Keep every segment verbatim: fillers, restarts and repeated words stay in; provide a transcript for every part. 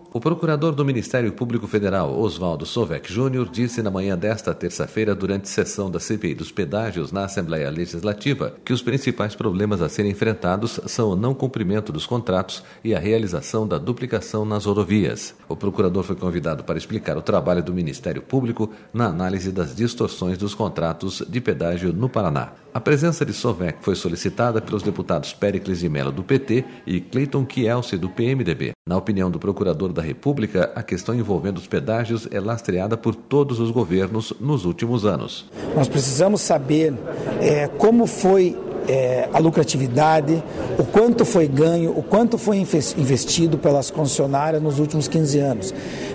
O procurador do Ministério Público Federal, Oswaldo Sovec Júnior, disse na manhã desta terça-feira, durante sessão da C P I dos pedágios na Assembleia Legislativa, que os principais problemas a serem enfrentados são o não cumprimento dos contratos e a realização da duplicação nas rodovias. O procurador foi convidado para explicar o trabalho do Ministério Público na análise das distorções dos contratos de pedágio no Paraná. A presença de Sovec foi solicitada pelos deputados Péricles de Mello, do P T, e Cleiton Kielce, do P M D B. Na opinião do procurador da República, a questão envolvendo os pedágios é lastreada por todos os governos nos últimos anos. Nós precisamos saber é, como foi é, a lucratividade, o quanto foi ganho, o quanto foi investido pelas concessionárias nos últimos quinze anos.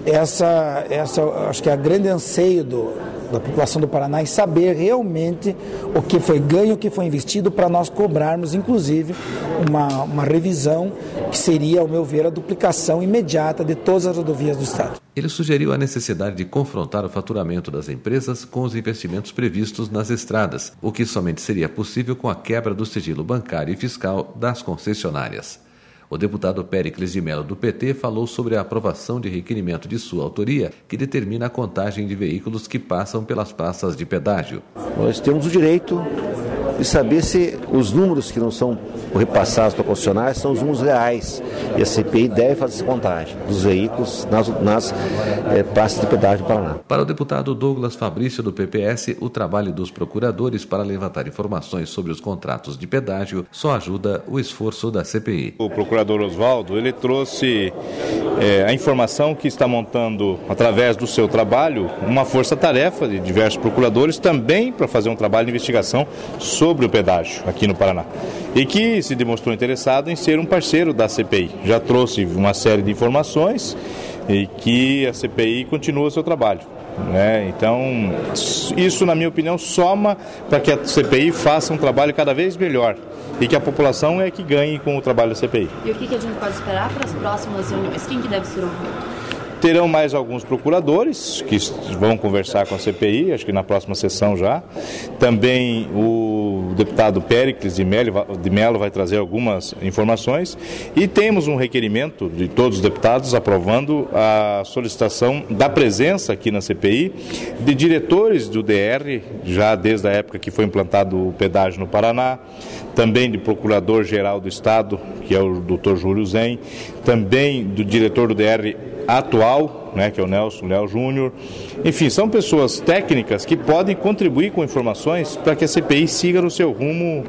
Essa, essa acho que é a grande anseio do da população do Paraná e saber realmente o que foi ganho, o que foi investido, para nós cobrarmos, inclusive, uma, uma revisão que seria, ao meu ver, a duplicação imediata de todas as rodovias do Estado. Ele sugeriu a necessidade de confrontar o faturamento das empresas com os investimentos previstos nas estradas, o que somente seria possível com a quebra do sigilo bancário e fiscal das concessionárias. O deputado Péricles de Mello, do P T, falou sobre a aprovação de requerimento de sua autoria que determina a contagem de veículos que passam pelas praças de pedágio. Nós temos o direito de saber se os números que não são repassados para concessionárias são os números reais. E a C P I deve fazer essa contagem dos veículos nas, nas é, praças de pedágio do Paraná. Para o deputado Douglas Fabrício, do P P S, o trabalho dos procuradores para levantar informações sobre os contratos de pedágio só ajuda o esforço da C P I. O procurador Oswaldo, ele trouxe é, a informação que está montando, através do seu trabalho, uma força-tarefa de diversos procuradores também para fazer um trabalho de investigação sobre o pedágio aqui no Paraná. E que se demonstrou interessado em ser um parceiro da C P I. Já trouxe uma série de informações e que a C P I continua o seu trabalho. Né? Então, isso, na minha opinião, soma para que a C P I faça um trabalho cada vez melhor e que a população é que ganhe com o trabalho da C P I. E o que a gente pode esperar para as próximas reuniões? Quem que deve ser ouvido? Terão mais alguns procuradores que vão conversar com a C P I, acho que na próxima sessão já. Também o deputado Péricles de Mello, de Mello vai trazer algumas informações. E temos um requerimento de todos os deputados aprovando a solicitação da presença aqui na C P I de diretores do D R, já desde a época que foi implantado o pedágio no Paraná, também do Procurador-Geral do Estado, que é o doutor Júlio Zen, também do diretor do D R atual, né, que é o Nelson Léo Júnior. Enfim, são pessoas técnicas que podem contribuir com informações para que a C P I siga no seu rumo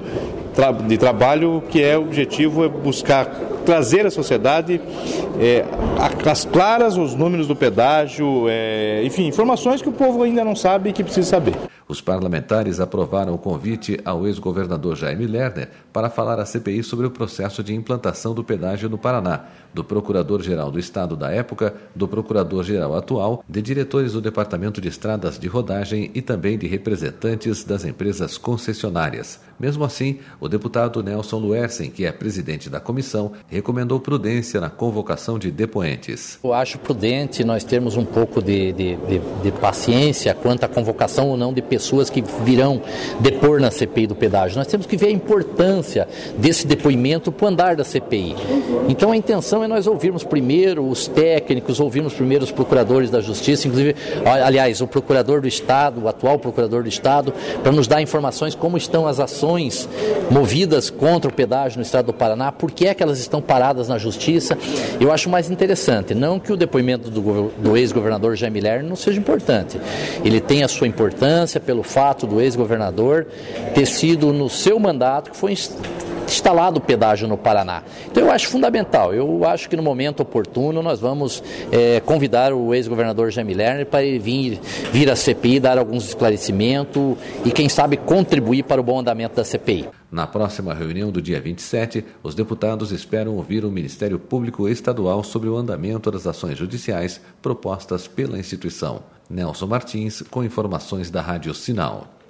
de trabalho, que é o objetivo é buscar trazer à sociedade é, as claras os números do pedágio, é, enfim, informações que o povo ainda não sabe e que precisa saber. Os parlamentares aprovaram o convite ao ex-governador Jaime Lerner para falar à C P I sobre o processo de implantação do pedágio no Paraná, do Procurador-Geral do Estado da época, do Procurador-Geral atual, de diretores do Departamento de Estradas de Rodagem e também de representantes das empresas concessionárias. Mesmo assim, o deputado Nelson Luersen, que é presidente da comissão, recomendou prudência na convocação de depoentes. Eu acho prudente nós termos um pouco de, de, de, de paciência quanto à convocação ou não de pessoas que virão depor na C P I do pedágio. Nós temos que ver a importância desse depoimento para o andar da C P I. Então a intenção é nós ouvirmos primeiro os técnicos, ouvirmos primeiro os procuradores da Justiça, inclusive, aliás, o procurador do Estado, o atual procurador do Estado, para nos dar informações como estão as ações movidas contra o pedágio no Estado do Paraná, por que é que elas estão paradas na Justiça. Eu acho mais interessante, não que o depoimento do, do ex-governador Jaime Lerner não seja importante. Ele tem a sua importância pelo fato do ex-governador ter sido no seu mandato que foi instalado o pedágio no Paraná. Então eu acho fundamental, eu acho que no momento oportuno nós vamos é, convidar o ex-governador Jaime Lerner para ele vir, vir à C P I, dar alguns esclarecimentos e quem sabe contribuir para o bom andamento da C P I. Na próxima reunião do dia vinte e sete, os deputados esperam ouvir o Ministério Público Estadual sobre o andamento das ações judiciais propostas pela instituição. Nelson Martins, com informações da Rádio Sinal.